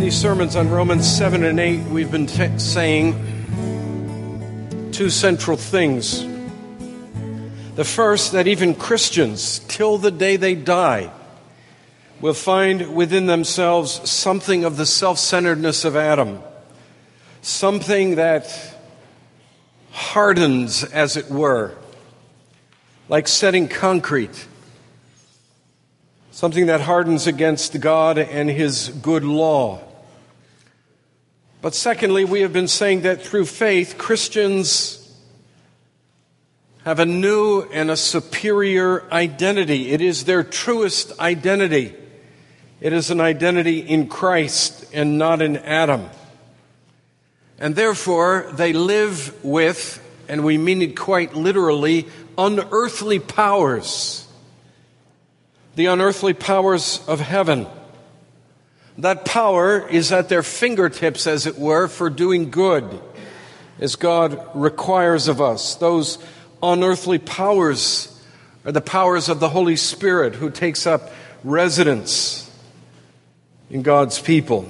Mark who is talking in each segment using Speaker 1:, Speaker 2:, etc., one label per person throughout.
Speaker 1: these sermons on Romans 7 and 8, we've been saying two central things. The first, that even Christians, till the day they die, will find within themselves something of the self-centeredness of Adam, something that hardens, as it were, like setting concrete, something that hardens against God and His good law. But secondly, we have been saying that through faith, Christians have a new and a superior identity. It is their truest identity. It is an identity in Christ and not in Adam. And therefore, they live with, and we mean it quite literally, unearthly powers. The unearthly powers of heaven. That power is at their fingertips, as it were, for doing good, as God requires of us. Those unearthly powers are the powers of the Holy Spirit, who takes up residence in God's people.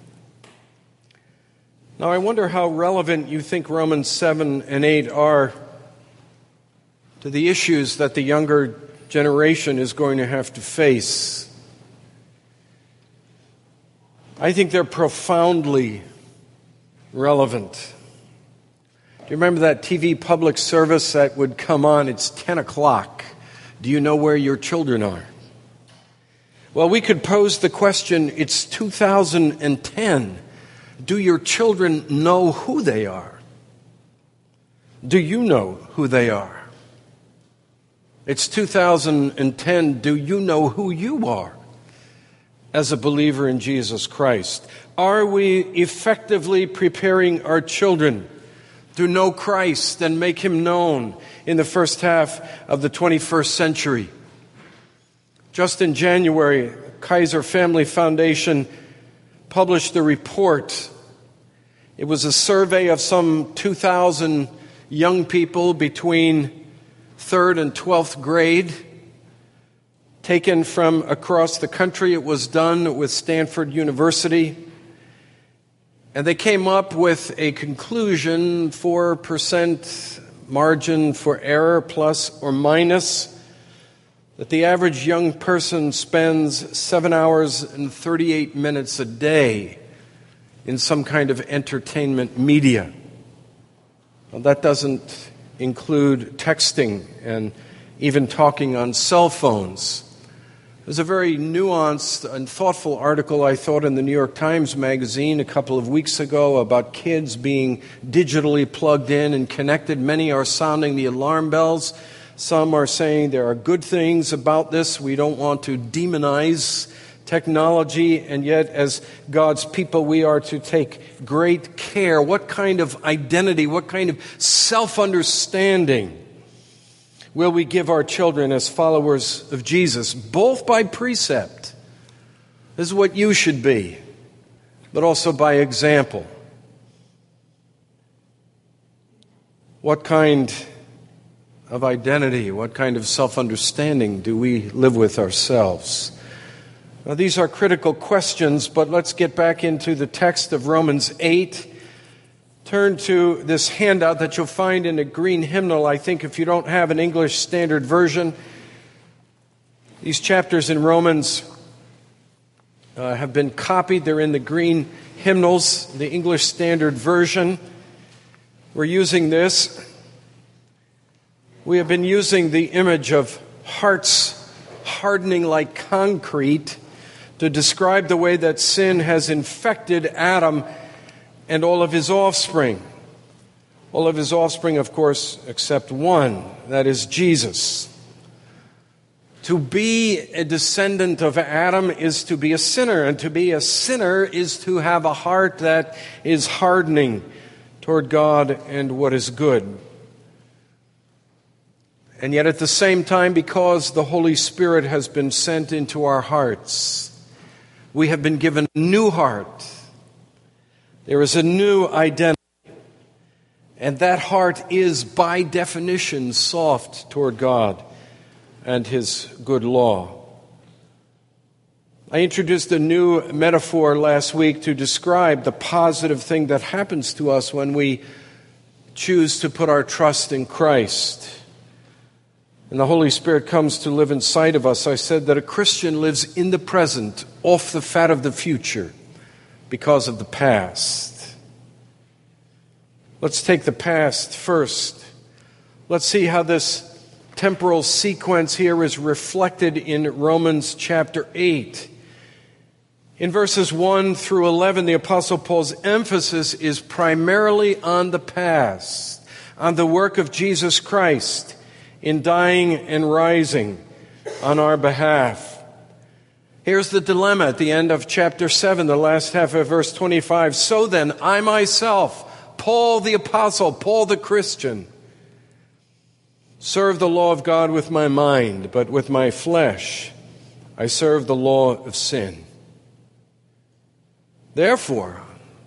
Speaker 1: Now, I wonder how relevant you think Romans 7 and 8 are to the issues that the younger generation is going to have to face. I think they're profoundly relevant. Do you remember that TV public service that would come on? It's 10 o'clock. Do you know where your children are? Well, we could pose the question, it's 2010. Do your children know who they are? Do you know who they are? It's 2010. Do you know who you are as a believer in Jesus Christ? Are we effectively preparing our children to know Christ and make Him known in the first half of the 21st century? Just in January, Kaiser Family Foundation published a report. It was a survey of some 2,000 young people between 3rd and 12th grade, taken from across the country. It was done with Stanford University. And they came up with a conclusion, 4% margin for error, plus or minus, that the average young person spends 7 hours and 38 minutes a day in some kind of entertainment media. Well, that doesn't include texting and even talking on cell phones. There's a very nuanced and thoughtful article, I thought, in the New York Times Magazine a couple of weeks ago about kids being digitally plugged in and connected. Many are sounding the alarm bells. Some are saying there are good things about this. We don't want to demonize technology, and yet as God's people we are to take great care. What kind of identity, what kind of self-understanding will we give our children as followers of Jesus, both by precept, this is what you should be, but also by example? What kind of identity, what kind of self-understanding do we live with ourselves? Now, these are critical questions, but let's get back into the text of Romans 8. Turn to this handout that you'll find in a green hymnal. I think if you don't have an English Standard Version, these chapters in Romans have been copied. They're in the green hymnals, the English Standard Version. We're using this. We have been using the image of hearts hardening like concrete to describe the way that sin has infected Adam and all of his offspring. All of his offspring, of course, except one, that is Jesus. To be a descendant of Adam is to be a sinner, and to be a sinner is to have a heart that is hardening toward God and what is good. And yet at the same time, because the Holy Spirit has been sent into our hearts, we have been given a new heart. There is a new identity. And that heart is, by definition, soft toward God and His good law. I introduced a new metaphor last week to describe the positive thing that happens to us when we choose to put our trust in Christ. And the Holy Spirit comes to live inside of us. I said that a Christian lives in the present, off the fat of the future, because of the past. Let's take the past first. Let's see how this temporal sequence here is reflected in Romans chapter 8. In verses 1 through 11, the Apostle Paul's emphasis is primarily on the past, on the work of Jesus Christ in dying and rising on our behalf. Here's the dilemma at the end of chapter 7, the last half of verse 25. So then, I myself, Paul the Apostle, Paul the Christian, serve the law of God with my mind, but with my flesh I serve the law of sin. Therefore,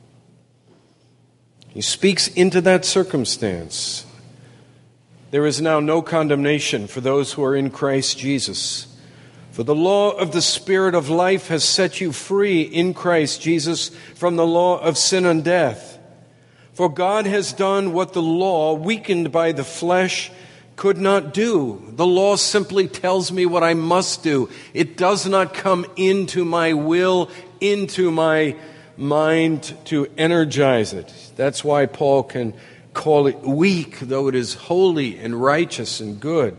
Speaker 1: he speaks into that circumstance. There is now no condemnation for those who are in Christ Jesus. For the law of the Spirit of life has set you free in Christ Jesus from the law of sin and death. For God has done what the law, weakened by the flesh, could not do. The law simply tells me what I must do. It does not come into my will, into my mind to energize it. That's why Paul can call it weak, though it is holy and righteous and good.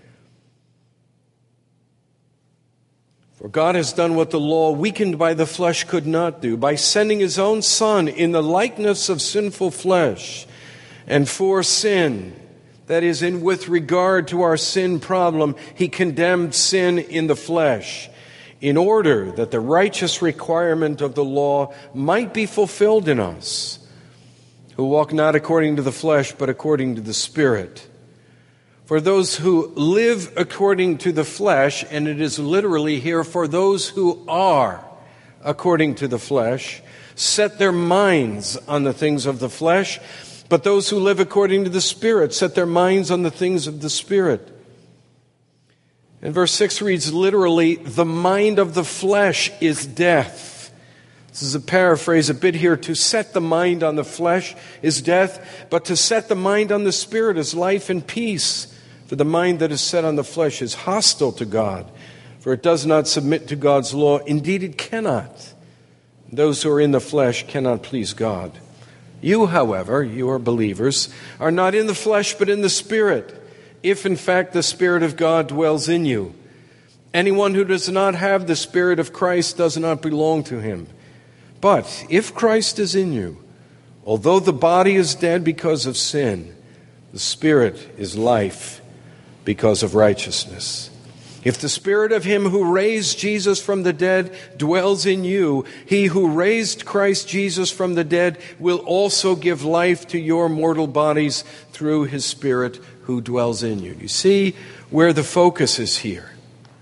Speaker 1: For God has done what the law, weakened by the flesh, could not do, by sending his own Son in the likeness of sinful flesh, and for sin, that is, with regard to our sin problem, he condemned sin in the flesh, in order that the righteous requirement of the law might be fulfilled in us, who walk not according to the flesh, but according to the Spirit. For those who live according to the flesh, and it is literally here, for those who are according to the flesh, set their minds on the things of the flesh, but those who live according to the Spirit set their minds on the things of the Spirit. And verse 6 reads literally, the mind of the flesh is death. This is a paraphrase a bit here. To set the mind on the flesh is death, but to set the mind on the Spirit is life and peace. For the mind that is set on the flesh is hostile to God, for it does not submit to God's law. Indeed, it cannot. Those who are in the flesh cannot please God. You, however, you are believers, are not in the flesh, but in the Spirit, if in fact the Spirit of God dwells in you. Anyone who does not have the Spirit of Christ does not belong to him. But if Christ is in you, although the body is dead because of sin, the Spirit is life because of righteousness. If the Spirit of him who raised Jesus from the dead dwells in you, he who raised Christ Jesus from the dead will also give life to your mortal bodies through his Spirit who dwells in you. You see where the focus is here.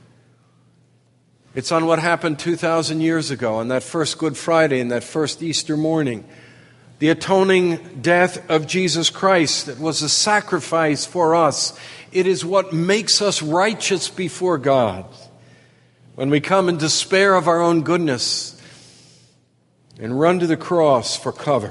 Speaker 1: It's on what happened 2,000 years ago, on that first Good Friday and that first Easter morning. The atoning death of Jesus Christ that was a sacrifice for us. It is what makes us righteous before God. When we come in despair of our own goodness and run to the cross for cover.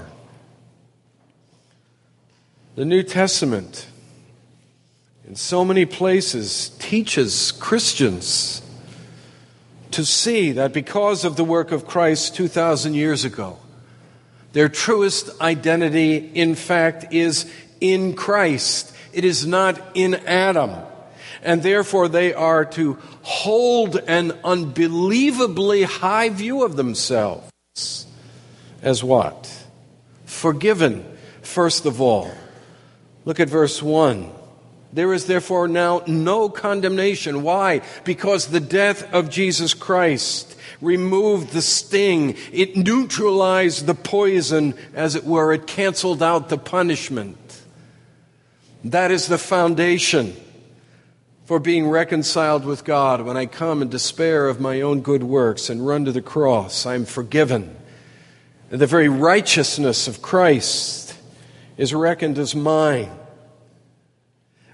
Speaker 1: The New Testament, in so many places, teaches Christians to see that because of the work of Christ 2,000 years ago, their truest identity, in fact, is in Christ. It is not in Adam. And therefore they are to hold an unbelievably high view of themselves. As what? Forgiven, first of all. Look at verse 1. There is therefore now no condemnation. Why? Because the death of Jesus Christ removed the sting. It neutralized the poison, as it were. It canceled out the punishment. That is the foundation for being reconciled with God. When I come in despair of my own good works and run to the cross, I am forgiven. And the very righteousness of Christ is reckoned as mine.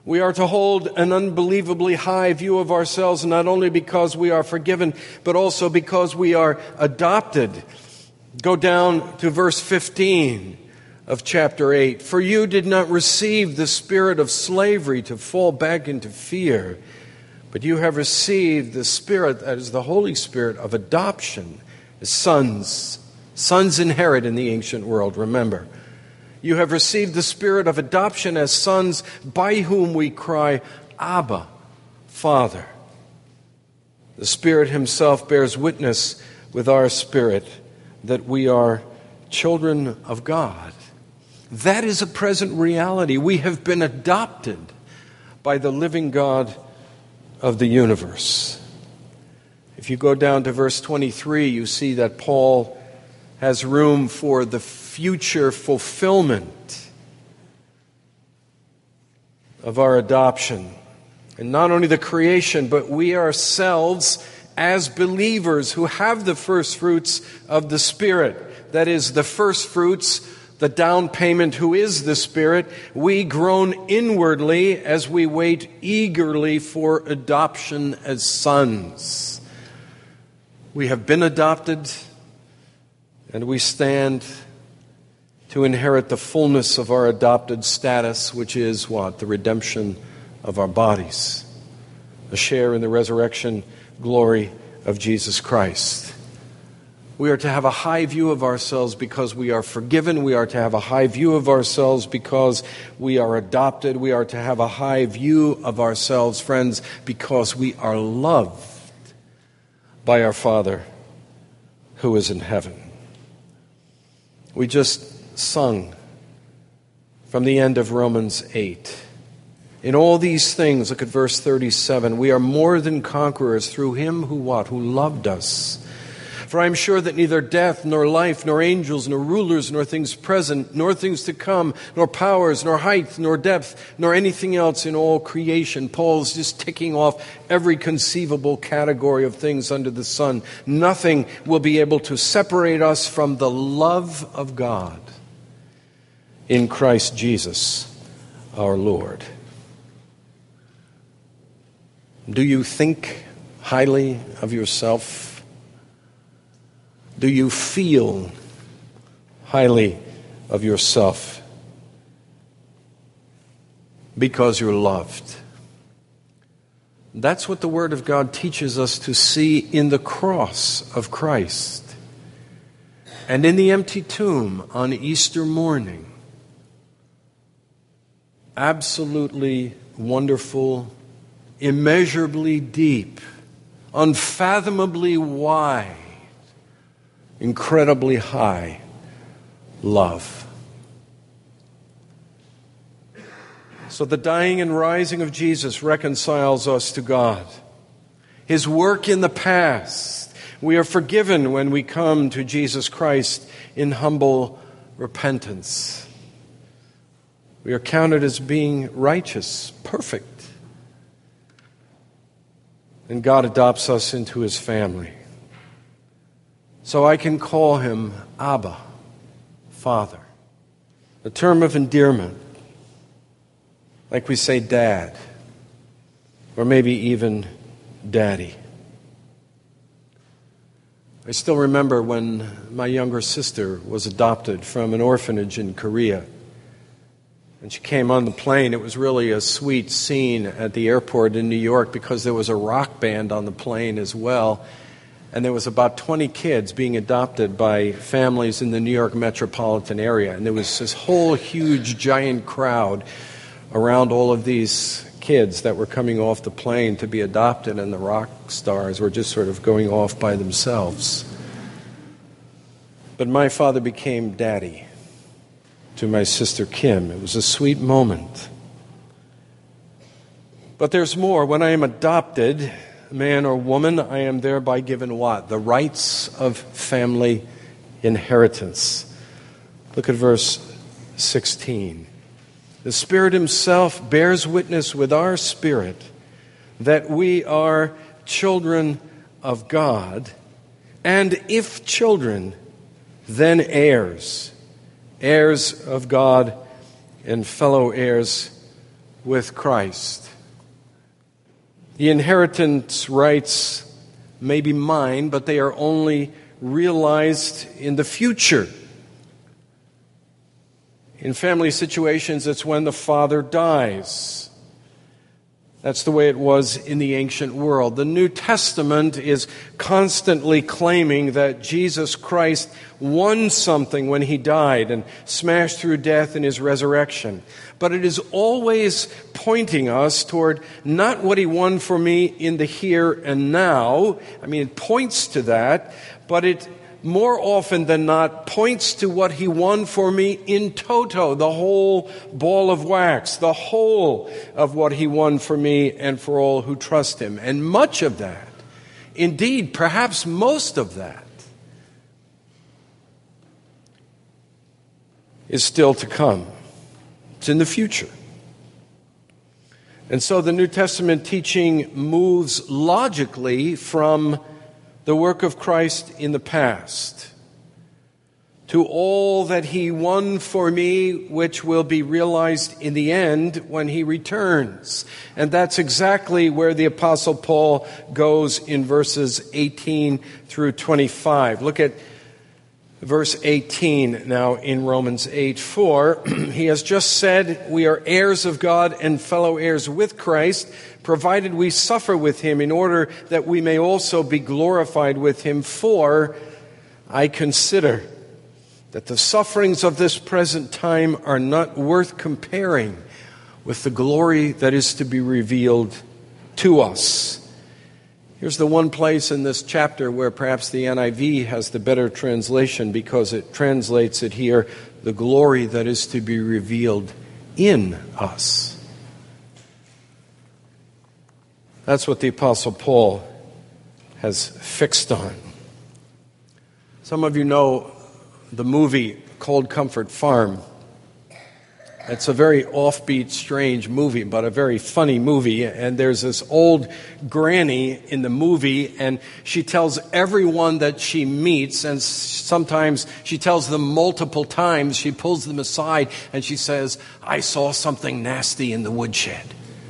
Speaker 1: We are to hold an unbelievably high view of ourselves, not only because we are forgiven, but also because we are adopted. Go down to verse 15 of chapter 8. For you did not receive the spirit of slavery to fall back into fear, but you have received the Spirit, that is the Holy Spirit, of adoption as sons. Sons inherit in the ancient world, remember. You have received the Spirit of adoption as sons, by whom we cry, Abba, Father. The Spirit Himself bears witness with our spirit that we are children of God. That is a present reality. We have been adopted by the living God of the universe. If you go down to verse 23, you see that Paul has room for the future fulfillment of our adoption. And not only the creation, but we ourselves as believers who have the first fruits of the Spirit. That is, the first fruits, the down payment who is the Spirit. We groan inwardly as we wait eagerly for adoption as sons. We have been adopted, and we stand to inherit the fullness of our adopted status, which is what? The redemption of our bodies. A share in the resurrection glory of Jesus Christ. We are to have a high view of ourselves because we are forgiven. We are to have a high view of ourselves because we are adopted. We are to have a high view of ourselves, friends, because we are loved by our Father who is in heaven. We just sung from the end of Romans 8. In all these things, look at verse 37, we are more than conquerors through Him who what? Who loved us. For I am sure that neither death, nor life, nor angels, nor rulers, nor things present, nor things to come, nor powers, nor height, nor depth, nor anything else in all creation. Paul's just ticking off every conceivable category of things under the sun. Nothing will be able to separate us from the love of God in Christ Jesus our Lord. Do you think highly of yourself? Do you feel highly of yourself because you're loved? That's what the Word of God teaches us to see in the cross of Christ and in the empty tomb on Easter morning. Absolutely wonderful, immeasurably deep, unfathomably wide, incredibly high love. So the dying and rising of Jesus reconciles us to God. His work in the past. We are forgiven when we come to Jesus Christ in humble repentance. We are counted as being righteous, perfect. And God adopts us into His family. So I can call Him Abba, Father. A term of endearment. Like we say Dad. Or maybe even Daddy. I still remember when my younger sister was adopted from an orphanage in Korea. And she came on the plane. It was really a sweet scene at the airport in New York because there was a rock band on the plane as well. And there was about 20 kids being adopted by families in the New York metropolitan area. And there was this whole huge, giant crowd around all of these kids that were coming off the plane to be adopted, and the rock stars were just sort of going off by themselves. But my father became daddy to my sister Kim. It was a sweet moment. But there's more. When I am adopted, man or woman, I am thereby given what? The rights of family inheritance. Look at verse 16. The Spirit Himself bears witness with our spirit that we are children of God, and if children, then heirs, heirs of God and fellow heirs with Christ. The inheritance rights may be mine, but they are only realized in the future. In family situations, it's when the father dies. That's the way it was in the ancient world. The New Testament is constantly claiming that Jesus Christ won something when he died and smashed through death in his resurrection. But it is always pointing us toward not what he won for me in the here and now. I mean, it points to that, but it more often than not points to what he won for me in toto, the whole ball of wax, the whole of what he won for me and for all who trust him. And much of that, indeed, perhaps most of that, is still to come. It's in the future. And so the New Testament teaching moves logically from the work of Christ in the past to all that he won for me, which will be realized in the end when he returns. And that's exactly where the Apostle Paul goes in verses 18 through 25. Look at verse 18 now in Romans 8. For he has just said, we are heirs of God and fellow heirs with Christ, provided we suffer with him, in order that we may also be glorified with him. For I consider that the sufferings of this present time are not worth comparing with the glory that is to be revealed to us. Here's the one place in this chapter where perhaps the NIV has the better translation, because it translates it here, the glory that is to be revealed in us. That's what the Apostle Paul has fixed on. Some of you know the movie Cold Comfort Farm. It's a very offbeat, strange movie, but a very funny movie. And there's this old granny in the movie, and she tells everyone that she meets, and sometimes she tells them multiple times, she pulls them aside, and she says, I saw something nasty in the woodshed.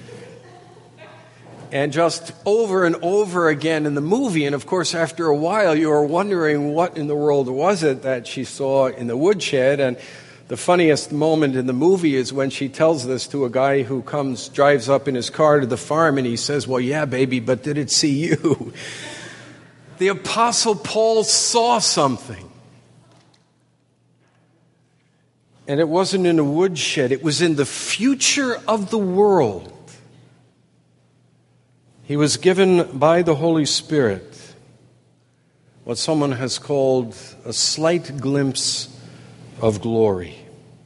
Speaker 1: And just over and over again in the movie, and of course after a while you are wondering what in the world was it that she saw in the woodshed. And the funniest moment in the movie is when she tells this to a guy who drives up in his car to the farm, and he says, well, yeah, baby, but did it see you? The Apostle Paul saw something. And it wasn't in a woodshed, it was in the future of the world. He was given by the Holy Spirit what someone has called a slight glimpse of glory.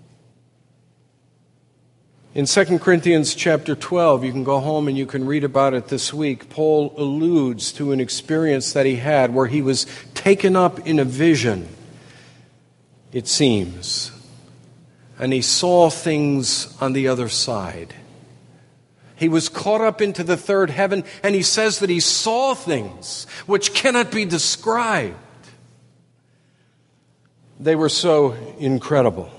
Speaker 1: In 2 Corinthians chapter 12, you can go home and you can read about it this week, Paul alludes to an experience that he had where he was taken up in a vision, it seems, and he saw things on the other side. He was caught up into the third heaven, and he says that he saw things which cannot be described. They were so incredible.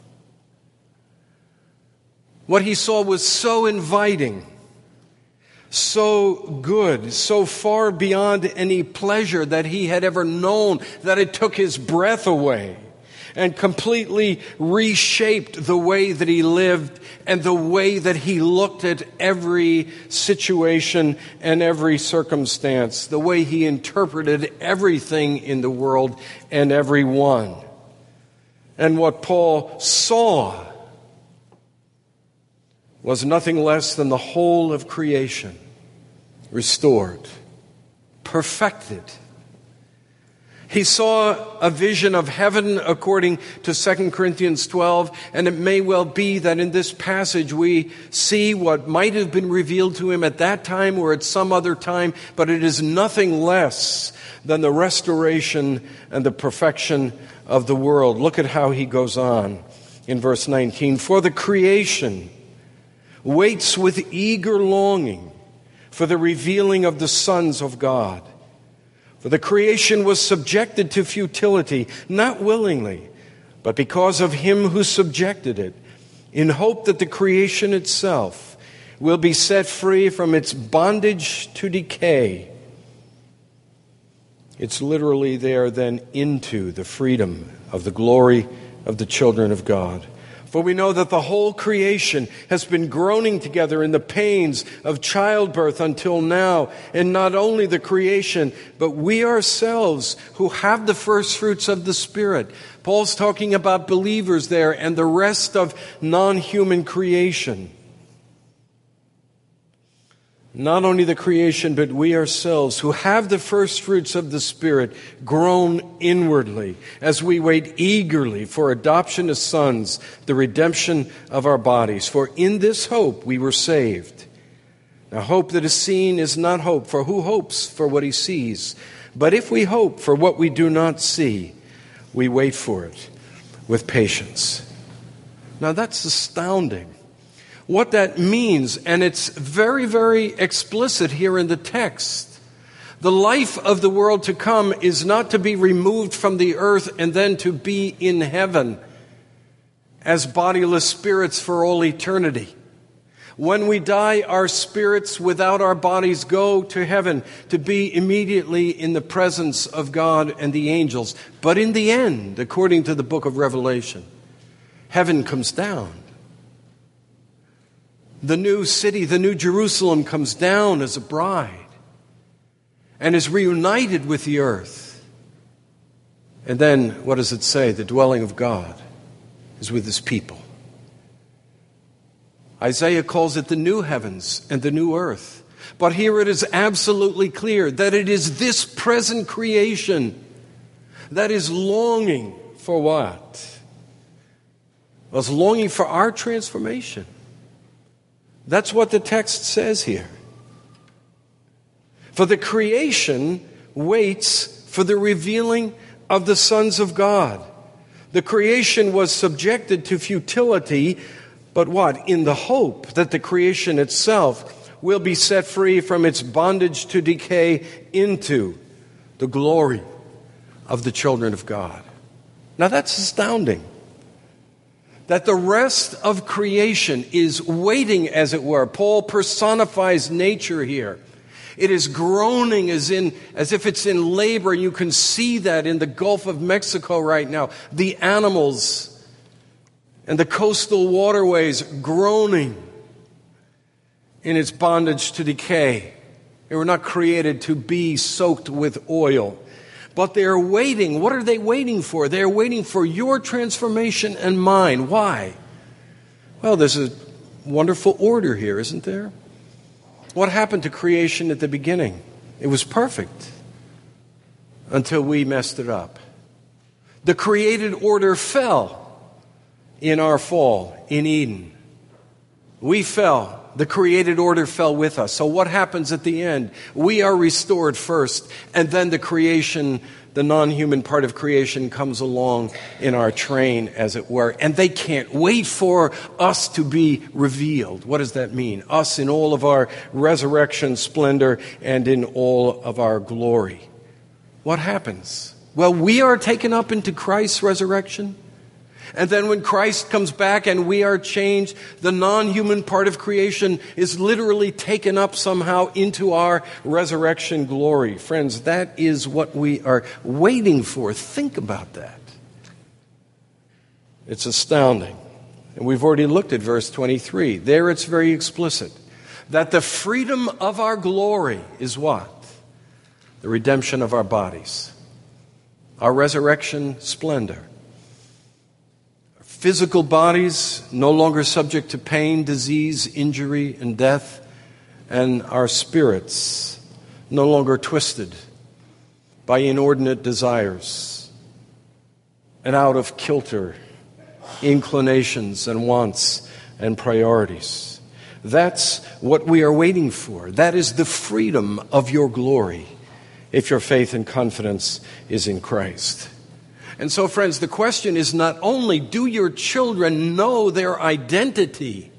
Speaker 1: What he saw was so inviting, so good, so far beyond any pleasure that he had ever known, that it took his breath away and completely reshaped the way that he lived and the way that he looked at every situation and every circumstance, the way he interpreted everything in the world and everyone. And what Paul saw was nothing less than the whole of creation restored, perfected. He saw a vision of heaven according to 2 Corinthians 12, and it may well be that in this passage we see what might have been revealed to him at that time or at some other time, but it is nothing less than the restoration and the perfection of the world. Look at how he goes on in verse 19. For the creation waits with eager longing for the revealing of the sons of God. For the creation was subjected to futility, not willingly, but because of him who subjected it, in hope that the creation itself will be set free from its bondage to decay. It's literally there then into the freedom of the glory of the children of God. For we know that the whole creation has been groaning together in the pains of childbirth until now. And not only the creation, but we ourselves who have the first fruits of the Spirit. Paul's talking about believers there and the rest of non-human creation. Not only the creation, but we ourselves who have the first fruits of the Spirit groan inwardly as we wait eagerly for adoption as sons, the redemption of our bodies. For in this hope we were saved. Now hope that is seen is not hope, for who hopes for what he sees? But if we hope for what we do not see, we wait for it with patience. Now that's astounding. What that means, and it's very, very explicit here in the text. The life of the world to come is not to be removed from the earth and then to be in heaven as bodiless spirits for all eternity. When we die, our spirits without our bodies go to heaven to be immediately in the presence of God and the angels. But in the end, according to the book of Revelation, heaven comes down. The new city, the new Jerusalem, comes down as a bride and is reunited with the earth. And then, what does it say? The dwelling of God is with his people. Isaiah calls it the new heavens and the new earth. But here it is absolutely clear that it is this present creation that is longing for what? Well, it's longing for our transformation. That's what the text says here. For the creation waits for the revealing of the sons of God. The creation was subjected to futility, but what? In the hope that the creation itself will be set free from its bondage to decay into the glory of the children of God. Now that's astounding. That the rest of creation is waiting, as it were. Paul personifies nature here. It is groaning as if it's in labor. You can see that in the Gulf of Mexico right now. The animals and the coastal waterways groaning in its bondage to decay. They were not created to be soaked with oil. But they're waiting. What are they waiting for? They're waiting for your transformation and mine. Why? Well, there's a wonderful order here, isn't there? What happened to creation at the beginning? It was perfect until we messed it up. The created order fell in our fall in Eden. We fell. The created order fell with us. So what happens at the end? We are restored first, and then the creation, the non-human part of creation, comes along in our train, as it were. And they can't wait for us to be revealed. What does that mean? Us in all of our resurrection splendor and in all of our glory. What happens? Well, we are taken up into Christ's resurrection. And then when Christ comes back and we are changed, the non-human part of creation is literally taken up somehow into our resurrection glory. Friends, that is what we are waiting for. Think about that. It's astounding. And we've already looked at verse 23. There it's very explicit. That the freedom of our glory is what? The redemption of our bodies. Our resurrection splendor. Physical bodies no longer subject to pain, disease, injury, and death, and our spirits no longer twisted by inordinate desires and out of kilter inclinations and wants and priorities. That's what we are waiting for. That is the freedom of your glory if your faith and confidence is in Christ. And so, friends, the question is not only do your children know their identity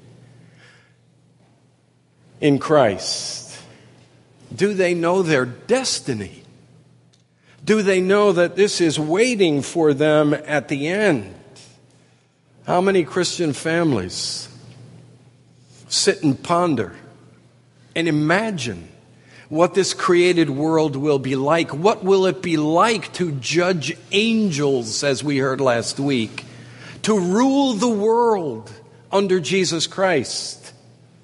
Speaker 1: in Christ, do they know their destiny? Do they know that this is waiting for them at the end? How many Christian families sit and ponder and imagine what this created world will be like. What will it be like to judge angels, as we heard last week, to rule the world under Jesus Christ?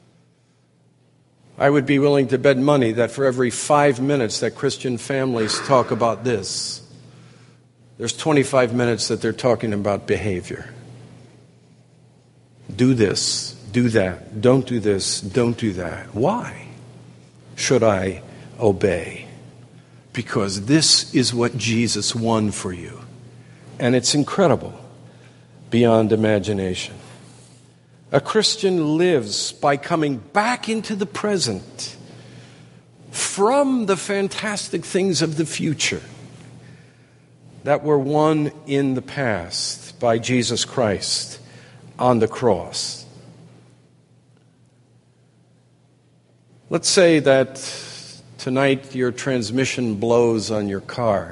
Speaker 1: I would be willing to bet money that for every 5 minutes that Christian families talk about this, there's 25 minutes that they're talking about behavior. Do this, do that, don't do this, don't do that. Why should I obey? Because this is what Jesus won for you. And it's incredible, beyond imagination. A Christian lives by coming back into the present from the fantastic things of the future that were won in the past by Jesus Christ on the cross. Let's say that tonight your transmission blows on your car.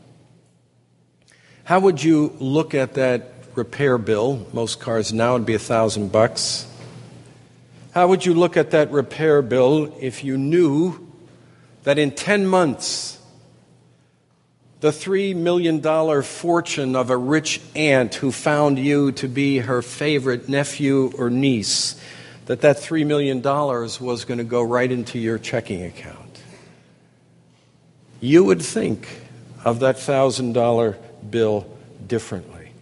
Speaker 1: How would you look at that repair bill? Most cars now would be $1,000. How would you look at that repair bill if you knew that in 10 months, the $3 million fortune of a rich aunt who found you to be her favorite nephew or niece, that $3 million was going to go right into your checking account? You would think of that $1,000 bill differently.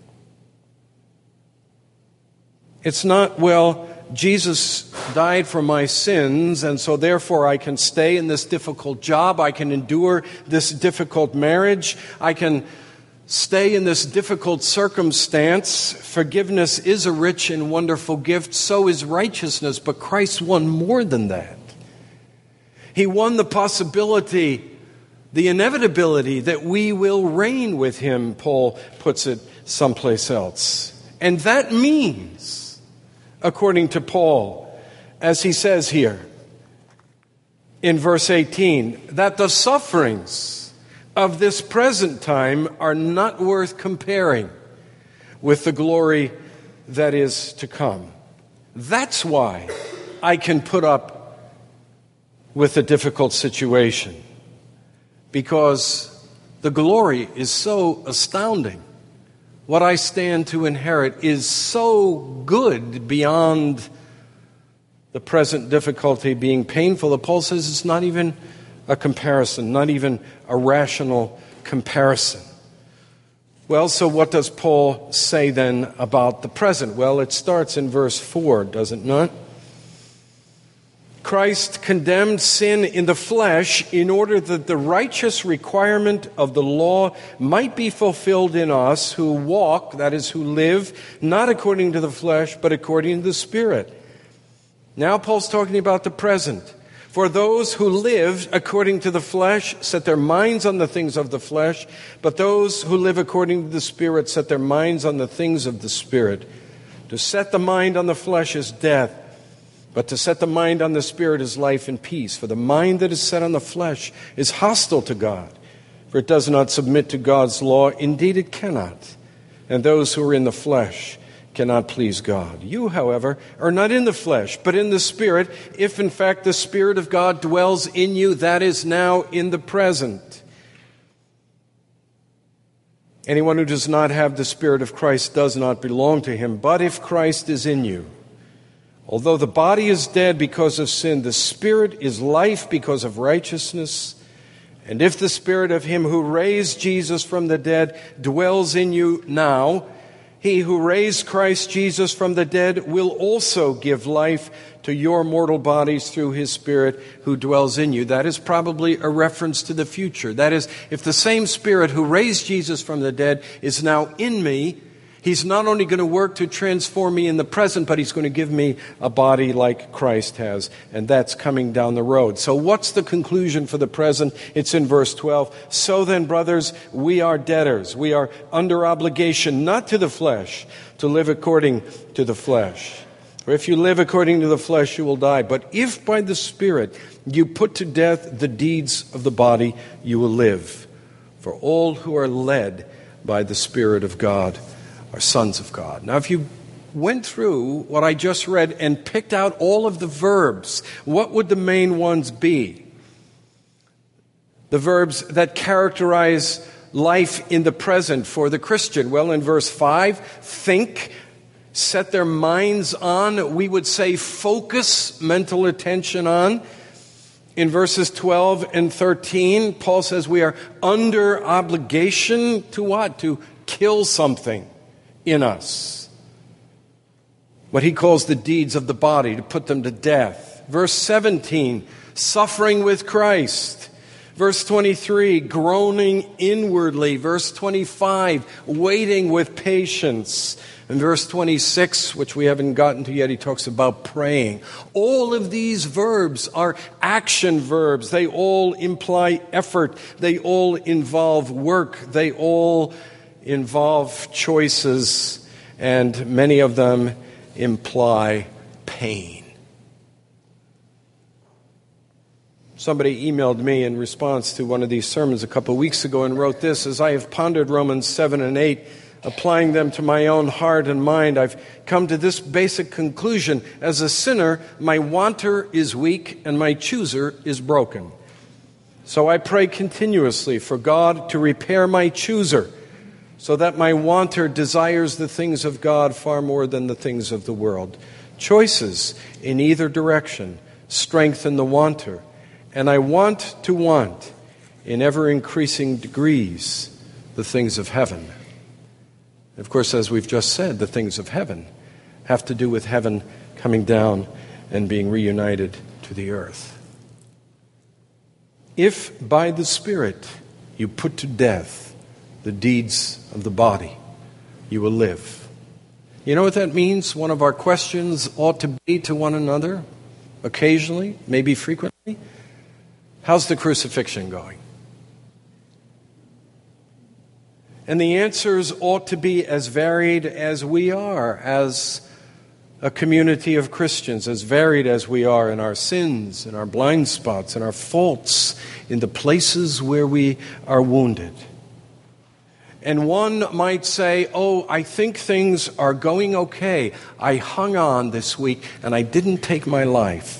Speaker 1: It's not, well, Jesus died for my sins, and so therefore I can stay in this difficult job, I can endure this difficult marriage, I can stay in this difficult circumstance. Forgiveness is a rich and wonderful gift, so is righteousness, but Christ won more than that. He won the possibility, the inevitability that we will reign with Him, Paul puts it someplace else. And that means, according to Paul, as he says here in verse 18, that the sufferings of this present time are not worth comparing with the glory that is to come. That's why I can put up with a difficult situation, because the glory is so astounding. What I stand to inherit is so good beyond the present difficulty being painful that Paul says it's not even a comparison, not even a rational comparison. Well, so what does Paul say then about the present? Well, it starts in verse 4, does it not? Christ condemned sin in the flesh in order that the righteous requirement of the law might be fulfilled in us who walk, that is, who live, not according to the flesh, but according to the Spirit. Now Paul's talking about the present. For those who live according to the flesh set their minds on the things of the flesh, but those who live according to the Spirit set their minds on the things of the Spirit. To set the mind on the flesh is death, but to set the mind on the Spirit is life and peace. For the mind that is set on the flesh is hostile to God, for it does not submit to God's law. Indeed, it cannot. And those who are in the flesh cannot please God. You, however, are not in the flesh, but in the Spirit, if in fact the Spirit of God dwells in you, that is now in the present. Anyone who does not have the Spirit of Christ does not belong to Him. But if Christ is in you, although the body is dead because of sin, the Spirit is life because of righteousness. And if the Spirit of Him who raised Jesus from the dead dwells in you now, He who raised Christ Jesus from the dead will also give life to your mortal bodies through His Spirit who dwells in you. That is probably a reference to the future. That is, if the same Spirit who raised Jesus from the dead is now in me, He's not only going to work to transform me in the present, but He's going to give me a body like Christ has. And that's coming down the road. So what's the conclusion for the present? It's in verse 12. So then, brothers, we are debtors. We are under obligation, not to the flesh, to live according to the flesh. For if you live according to the flesh, you will die. But if by the Spirit you put to death the deeds of the body, you will live. For all who are led by the Spirit of God are sons of God. Now, if you went through what I just read and picked out all of the verbs, what would the main ones be? The verbs that characterize life in the present for the Christian. Well, in verse 5, think, set their minds on. We would say focus mental attention on. In verses 12 and 13, Paul says we are under obligation to what? To kill something in us. What he calls the deeds of the body, to put them to death. Verse 17, suffering with Christ. Verse 23, groaning inwardly. Verse 25, waiting with patience. And verse 26, which we haven't gotten to yet, he talks about praying. All of these verbs are action verbs. They all imply effort. They all involve work. They all involve choices. And many of them imply pain. Somebody emailed me in response to one of these sermons a couple of weeks ago and wrote this: as I have pondered Romans 7 and 8, applying them to my own heart and mind, I've come to this basic conclusion. As a sinner, my wanter is weak and my chooser is broken. So I pray continuously for God to repair my chooser, so that my wanter desires the things of God far more than the things of the world. Choices in either direction strengthen the wanter. And I want to want, in ever-increasing degrees, the things of heaven. Of course, as we've just said, the things of heaven have to do with heaven coming down and being reunited to the earth. If by the Spirit you put to death the deeds of the body, you will live. You know what that means? One of our questions ought to be to one another, occasionally, maybe frequently. How's the crucifixion going? And the answers ought to be as varied as we are as a community of Christians, as varied as we are in our sins, in our blind spots, in our faults, in the places where we are wounded. And one might say, oh, I think things are going okay. I hung on this week and I didn't take my life.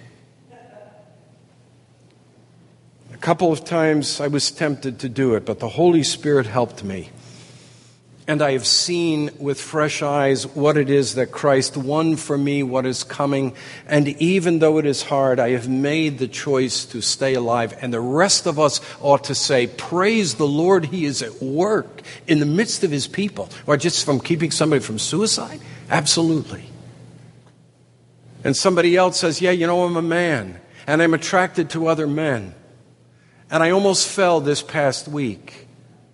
Speaker 1: A couple of times I was tempted to do it, but the Holy Spirit helped me. And I have seen with fresh eyes what it is that Christ won for me, what is coming. And even though it is hard, I have made the choice to stay alive. And the rest of us ought to say, praise the Lord, He is at work in the midst of His people. Or just from keeping somebody from suicide? Absolutely. And somebody else says, yeah, you know, I'm a man, and I'm attracted to other men. And I almost fell this past week.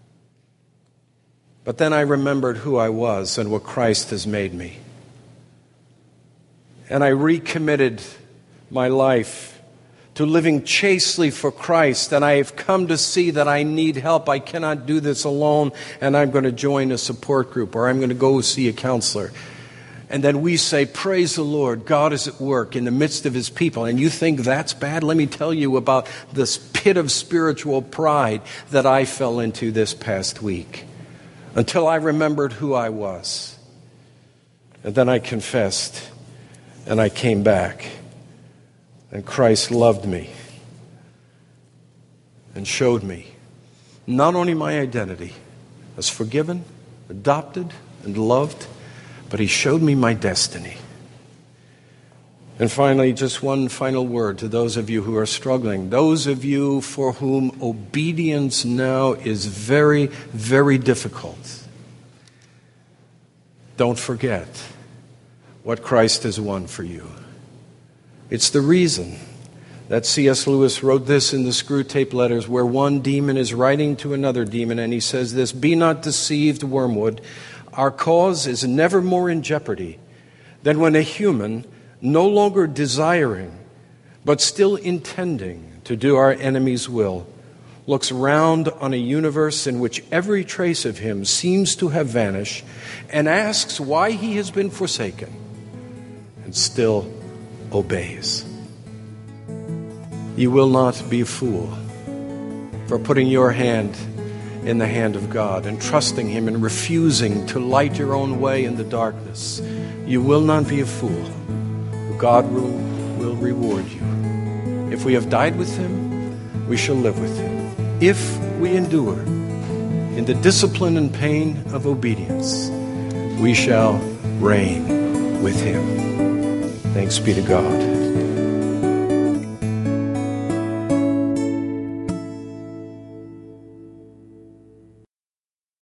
Speaker 1: But then I remembered who I was and what Christ has made me. And I recommitted my life to living chastely for Christ. And I have come to see that I need help. I cannot do this alone. And I'm going to join a support group, or I'm going to go see a counselor. And then we say, praise the Lord, God is at work in the midst of His people. And you think that's bad? Let me tell you about this pit of spiritual pride that I fell into this past week, until I remembered who I was. And then I confessed, and I came back. And Christ loved me and showed me not only my identity as forgiven, adopted, and loved, but He showed me my destiny. And finally, just one final word to those of you who are struggling. Those of you for whom obedience now is very, very difficult. Don't forget what Christ has won for you. It's the reason that C.S. Lewis wrote this in the Screw Tape Letters, where one demon is writing to another demon, and he says this: "Be not deceived, Wormwood. Our cause is never more in jeopardy than when a human, no longer desiring, but still intending to do our enemy's will, looks round on a universe in which every trace of him seems to have vanished, and asks why he has been forsaken, and still obeys. You will not be a fool for putting your hand in the hand of God and trusting Him and refusing to light your own way in the darkness, you will not be a fool. God will reward you. If we have died with Him, we shall live with Him. If we endure in the discipline and pain of obedience, we shall reign with Him. Thanks be to God.